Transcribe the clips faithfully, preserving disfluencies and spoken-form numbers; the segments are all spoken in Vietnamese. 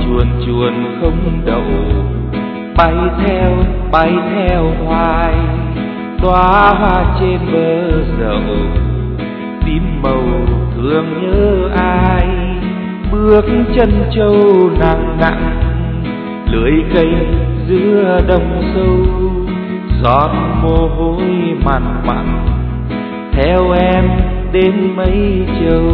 chuồn chuồn không đậu, bay theo bay theo hoài, đóa hoa trên bờ dậu, tím màu thương nhớ ai, bước chân trâu nặng nặng, lưới cây giữa đồng sâu, giọt mồ hôi mặn mặn theo em đến mấy châu.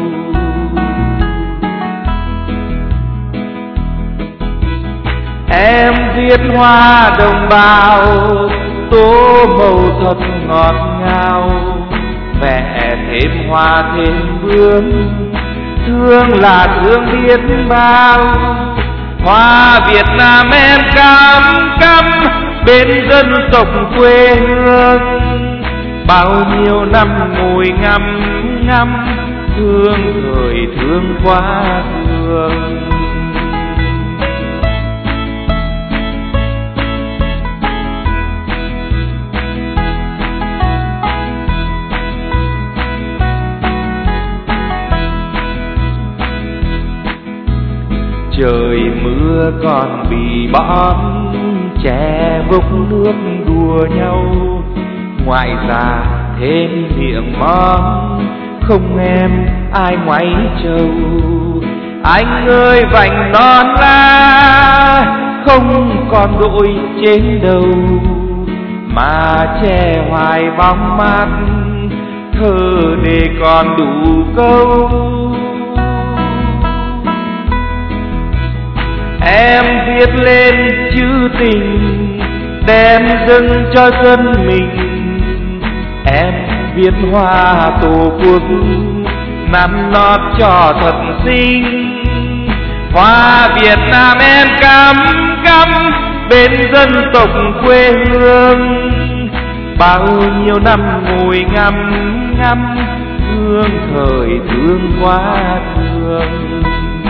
Em viết hoa đồng bào, tô màu thật ngọt ngào, vẽ thêm hoa thêm bướm, thương là thương biết bao. Hoa Việt Nam em cắm cắm bên dân tộc quê hương, bao nhiêu năm ngồi ngắm ngắm, thương thời thương quá thương. Trời mưa còn bị bón, trẻ vốc nước đùa nhau, ngoại già thêm miệng món, không em ai ngoáy trâu. Anh ơi vành non la, không còn đội trên đầu, mà che hoài bóng mát, thơ để còn đủ câu. Em viết lên chữ tình, đem dâng cho dân mình. Em viết hoa tổ quốc, nắn nót cho thật xinh. Hoa Việt Nam em cắm cắm bên dân tộc quê hương, bao nhiêu năm ngồi ngắm ngắm, thương thời thương quá thương.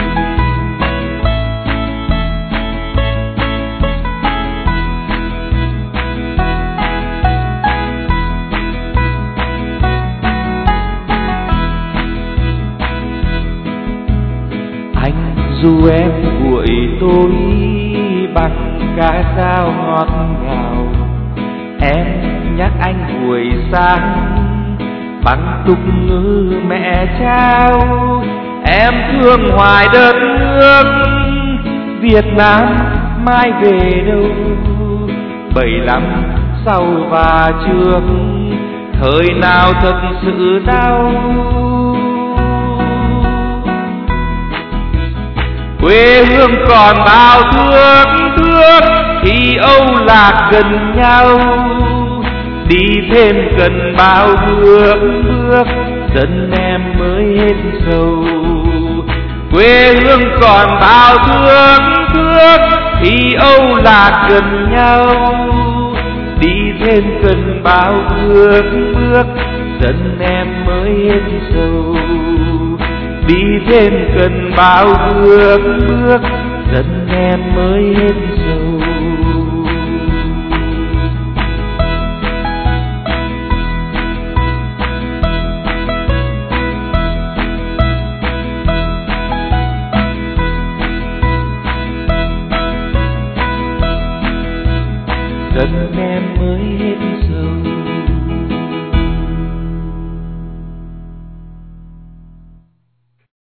Dù em buổi tối bằng ca dao ngọt ngào, em nhắc anh buổi sáng bằng tục ngữ mẹ trao. Em thương hoài đất nước Việt Nam mai về đâu, bảy lăm sau và trước, thời nào thật sự đau. Quê hương còn bao thương thương thì âu lạc gần nhau, đi thêm cần bao bước bước, dân em mới hết sầu. Quê hương còn bao thương thương thì âu lạc gần nhau, đi thêm cần bao bước bước, dân em mới hết sầu. Đi thêm cần bao bước bước, dân em mới hết sầu. Dân em mới hết sầu.